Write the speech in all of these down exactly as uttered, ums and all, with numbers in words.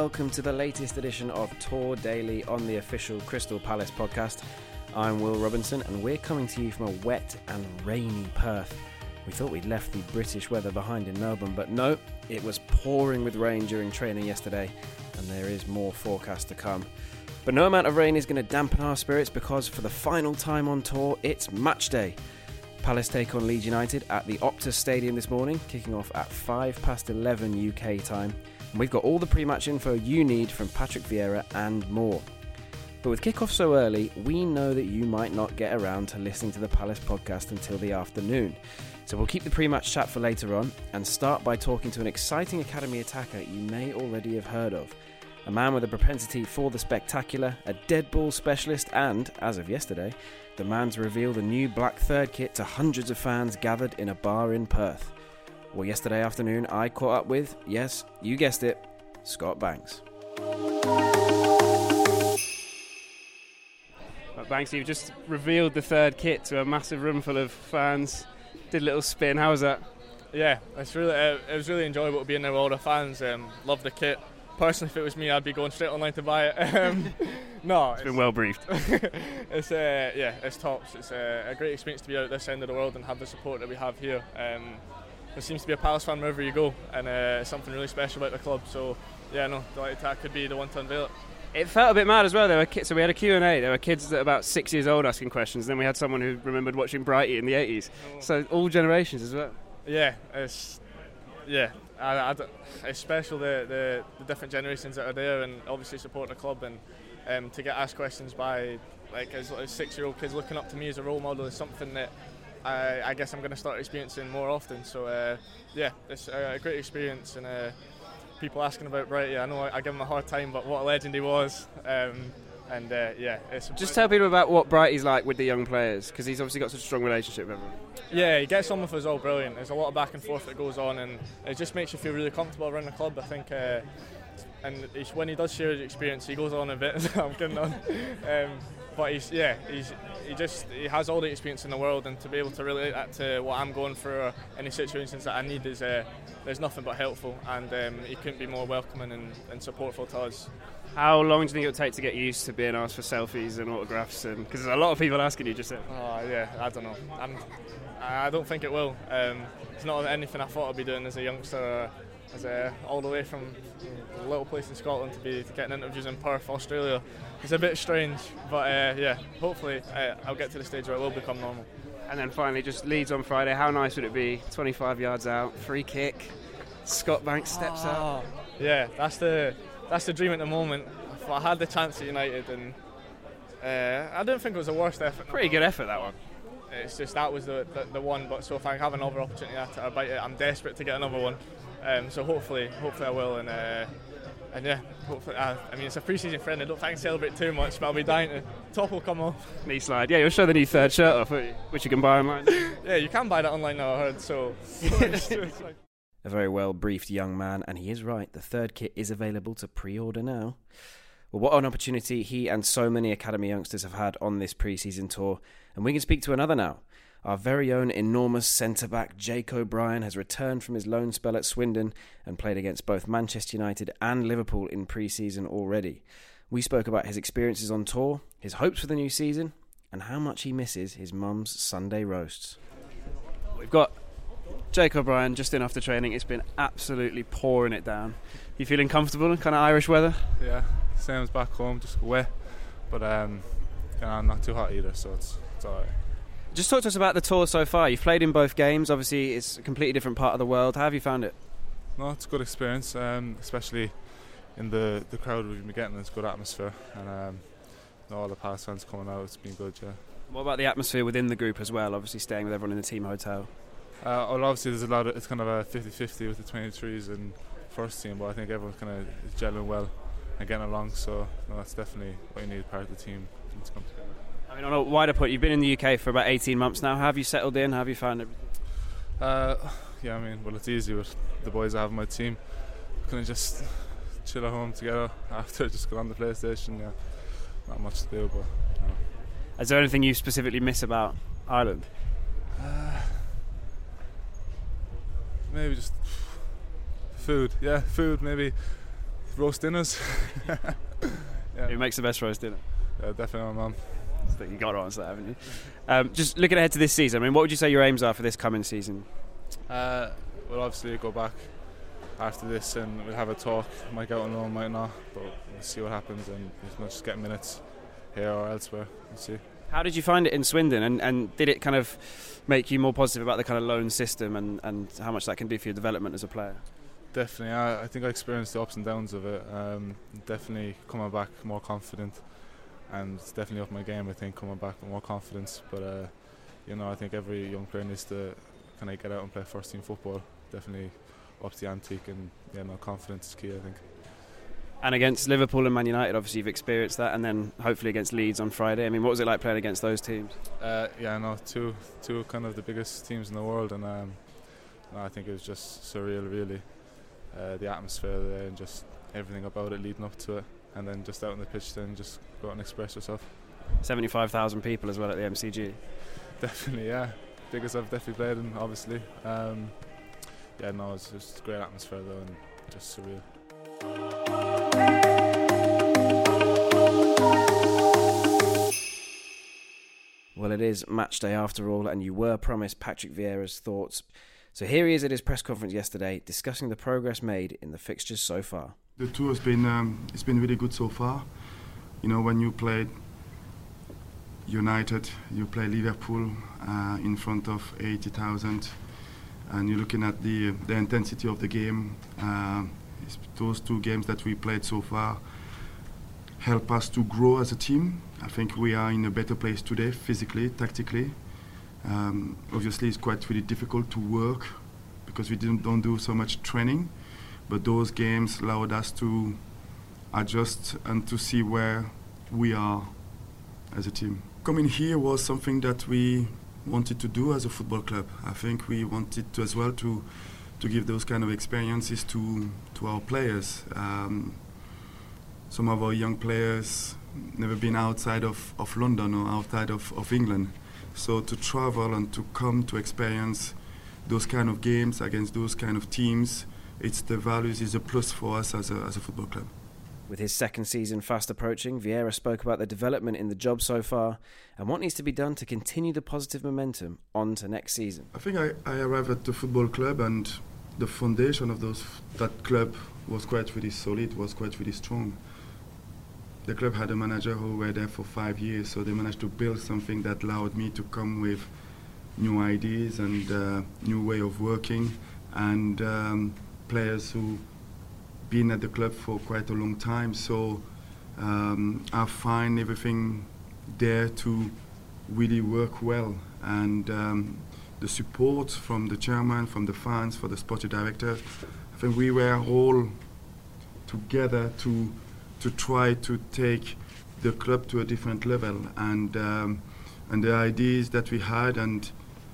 welcome to the latest edition of Tour Daily on the official Crystal Palace podcast. I'm Will Robinson and we're coming to you from a wet and rainy Perth. We thought we'd left the British weather behind in Melbourne, but no, it was pouring with rain during training yesterday and there is more forecast to come. But no amount of rain is going to dampen our spirits because for the final time on tour, it's match day. Palace take on Leeds United at the Optus Stadium this morning, kicking off at five past eleven U K time. And we've got all the pre-match info you need from Patrick Vieira and more. But with kick-off so early, we know that you might not get around to listening to the Palace podcast until the afternoon. So we'll keep the pre-match chat for later on and start by talking to an exciting academy attacker you may already have heard of. A man with a propensity for the spectacular, a dead ball specialist and, as of yesterday, the man to reveal the new black third kit to hundreds of fans gathered in a bar in Perth. Well, yesterday afternoon I caught up with, yes, you guessed it, Scott Banks. Well, Banks, you've just revealed the third kit to a massive room full of fans. Did a little spin, how was that? Yeah, it's really, uh, it was really enjoyable being there with all the fans. Um, loved the kit. Personally, if it was me, I'd be going straight online to buy it. Um, no, it's, it's been well briefed. it's uh, yeah, it's tops. It's uh, a great experience to be out this end of the world and have the support that we have here. Um, there seems to be a Palace fan wherever you go, and uh, it's something really special about the club. So yeah, no, delighted that could be the one to unveil it. It felt a bit mad as well. There were kids, so we had a Q and A. There were kids that were about six years old asking questions. Then we had someone who remembered watching Brighty in the eighties. Oh. So all generations as well. Yeah, it's yeah. I, I it's special the, the the different generations that are there and obviously support the club, and um, to get asked questions by like as, as six-year-old kids looking up to me as a role model is something that I, I guess I'm going to start experiencing more often. So uh, yeah, it's a, a great experience, and uh, people asking about Brighty, I know I, I give him a hard time, but what a legend he was. Um, and uh, yeah, it's just tell people about what Brighty's like with the young players, because he's obviously got such a strong relationship with everyone. Yeah, he gets on with us all brilliant. There's a lot of back and forth that goes on, and it just makes you feel really comfortable around the club, I think. Uh, and he's, when he does share his experience, he goes on a bit. I'm kidding on. Um, but he's yeah, he's he just he has all the experience in the world, and to be able to relate that to what I'm going through or any situations that I need is uh, there's nothing but helpful, and um, he couldn't be more welcoming and, and supportful to us. How long do you think it would take to get used to being asked for selfies and autographs? And because there's a lot of people asking you just then. Oh yeah, I don't know. I'm, I don't think it will. Um, it's not anything I thought I'd be doing as a youngster, uh, as a, all the way from a little place in Scotland to be to getting interviews in Perth, Australia. It's a bit strange, but uh, yeah, hopefully uh, I'll get to the stage where it will become normal. And then finally, just Leeds on Friday. How nice would it be? twenty-five yards out, free kick. Scott Banks steps oh. out. Yeah, that's the. That's the dream at the moment. I had the chance at United, and uh, I don't think it was the worst effort. Pretty good effort, that one. It's just that was the, the, the one. But so if I have another opportunity at it, I bite it. I'm desperate to get another one. Um, so hopefully, hopefully I will. And uh, and yeah, hopefully. Uh, I mean, it's a pre-season friend. I don't think I can celebrate too much, but I'll be dying to. Top will come off. Knee slide. Yeah, you'll show the new third shirt off, which you can buy online. Yeah, you can buy that online now. I heard. So. A very well briefed young man, and he is right, the third kit is available to pre-order now. Well, what an opportunity he and so many academy youngsters have had on this pre-season tour, and we can speak to another now. Our very own enormous centre-back Jake O'Brien has returned from his loan spell at Swindon and played against both Manchester United and Liverpool in pre-season already. We spoke about his experiences on tour, his hopes for the new season, and how much he misses his mum's Sunday roasts. We've got Jake O'Brien just in after training. It's been absolutely pouring it down. You feeling comfortable in kind of Irish weather? Yeah, same as back home, just wet, but um, you know, not too hot either, so it's, it's alright. Just talk to us about the tour so far. You've played in both games. Obviously, it's a completely different part of the world. How have you found it? No, it's a good experience, um, especially in the, the crowd we've been getting. It's a good atmosphere, and um, you know, all the Palace fans coming out. It's been good, yeah. What about the atmosphere within the group as well? Obviously, staying with everyone in the team hotel. Uh, well, obviously there's a lot of, it's kind of a fifty-fifty with the twenty-threes and first team, but I think everyone's kind of gelling well and getting along, so no, that's definitely what you need, part of the team to come together. I mean, on a wider point, you've been in the U K for about eighteen months now. How have you settled in? How have you found it? Uh, yeah, I mean, well, it's easy with the boys I have on my team. Kind of just chill at home together after, just go on the PlayStation. Yeah, not much to do, but. No. Is there anything you specifically miss about Ireland? Uh, maybe just food. Yeah, food. Maybe roast dinners. Yeah. Who makes the best roast dinner? Yeah, definitely my mum. You got to answer that, haven't you? Um, just looking ahead to this season, I mean, what would you say your aims are for this coming season? Uh, we'll obviously go back after this and we'll have a talk. Might go out on loan, might not, but we'll see what happens and we'll just get minutes here or elsewhere. We'll see. How did you find it in Swindon, and, and did it kind of make you more positive about the kind of loan system and, and how much that can do for your development as a player? Definitely, I, I think I experienced the ups and downs of it. Um, definitely coming back more confident, and it's definitely up my game. I think coming back with more confidence. But uh, you know, I think every young player needs to kind of get out and play first team football. Definitely ups the ante, and yeah, no, confidence is key, I think. And against Liverpool and Man United, obviously you've experienced that, and then hopefully against Leeds on Friday. I mean, what was it like playing against those teams? Uh, yeah, no, two two kind of the biggest teams in the world, and um, no, I think it was just surreal, really. Uh, the atmosphere there and just everything about it leading up to it, and then just out on the pitch then just go out and express yourself. seventy-five thousand people as well at the M C G. Definitely, yeah. Biggest I've definitely played in, obviously. Um, yeah, no, it's just a great atmosphere though, and just surreal. Well, it is match day after all, and you were promised Patrick Vieira's thoughts. So here he is at his press conference yesterday, discussing the progress made in the fixtures so far. The tour has been um, it's been really good so far. You know, when you played United, you play Liverpool uh, in front of eighty thousand, and you're looking at the the intensity of the game. Uh, those two games that we played so far help us to grow as a team. I think we are in a better place today, physically, tactically. Um, obviously, it's quite really difficult to work because we didn't don't do so much training, but those games allowed us to adjust and to see where we are as a team. Coming here was something that we wanted to do as a football club. I think we wanted to as well to to give those kind of experiences to to our players. Um, some of our young players never been outside of, of London or outside of, of England. So to travel and to come to experience those kind of games against those kind of teams, it's the values is a plus for us as a, as a football club. With his second season fast approaching, Vieira spoke about the development in the job so far and what needs to be done to continue the positive momentum on to next season. I think I, I arrived at the football club and the foundation of those that club was quite really solid, was quite really strong. The club had a manager who were there for five years, so they managed to build something that allowed me to come with new ideas and uh, new way of working, and um, players who been at the club for quite a long time. So um, I find everything there to really work well, and um, the support from the chairman, from the fans, for the sporting director, I think we were all together to to try to take the club to a different level, and um, and the ideas that we had and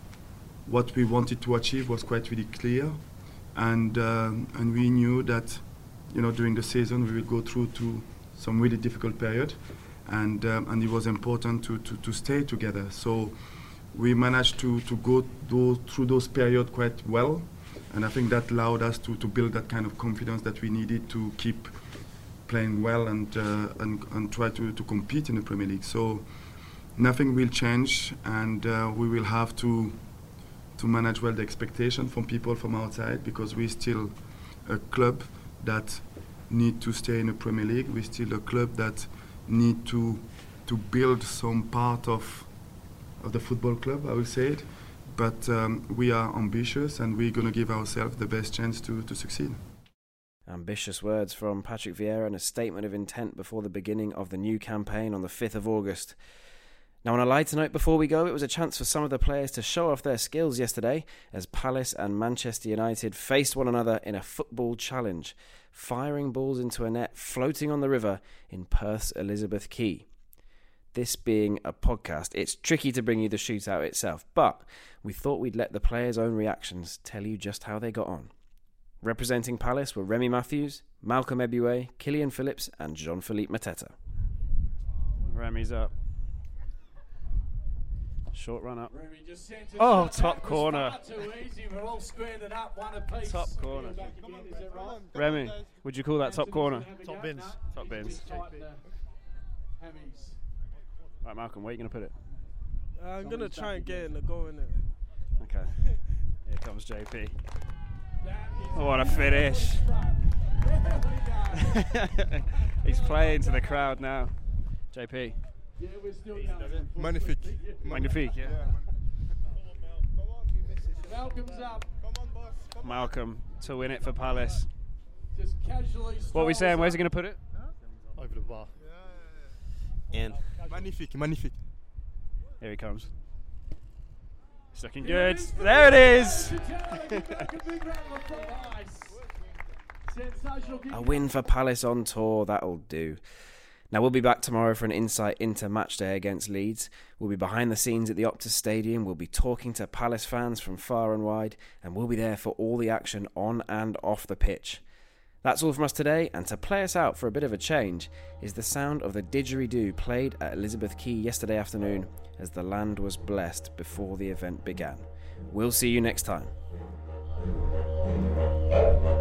what we wanted to achieve was quite really clear, and um, and we knew that, you know, during the season we will go through to some really difficult period, and um, and it was important to, to, to stay together. So we managed to, to go do, through those periods quite well, and I think that allowed us to, to build that kind of confidence that we needed to keep playing well and uh, and, and try to, to compete in the Premier League. So nothing will change, and uh, we will have to to manage well the expectation from people from outside, because we're still a club that need to stay in the Premier League. We're still a club that need to to build some part of of the football club, I will say it. But um, we are ambitious, and we're going to give ourselves the best chance to, to succeed. Ambitious words from Patrick Vieira and a statement of intent before the beginning of the new campaign on the fifth of August. Now, on a lighter note before we go, it was a chance for some of the players to show off their skills yesterday as Palace and Manchester United faced one another in a football challenge, firing balls into a net floating on the river in Perth's Elizabeth Quay. This being a podcast, it's tricky to bring you the shootout itself, but we thought we'd let the players' own reactions tell you just how they got on. Representing Palace were Remy Matthews, Malcolm Ebiwe, Killian Phillips and Jean-Philippe Mateta. Remy's up. Short run up. Oh, top corner. Top corner. Remy, would you call that top corner? Top bins. Top bins. Right, Malcolm, where are you going to put it? Uh, I'm going to try and get in the goal, innit? Okay. Here comes J P. Oh, what a finish. He's playing to the crowd now. J P. Magnifique. Magnifique, yeah. Malcolm's up. Malcolm to win it for Palace. What are we saying? Where's he going to put it? Over the bar. In. Magnifique, magnifique. Here he comes. It's looking good. There it is. A win for Palace on tour, that'll do. Now, we'll be back tomorrow for an insight into match day against Leeds. We'll be behind the scenes at the Optus Stadium. We'll be talking to Palace fans from far and wide, and we'll be there for all the action on and off the pitch. That's all from us today, and to play us out for a bit of a change is the sound of the didgeridoo played at Elizabeth Quay yesterday afternoon as the land was blessed before the event began. We'll see you next time.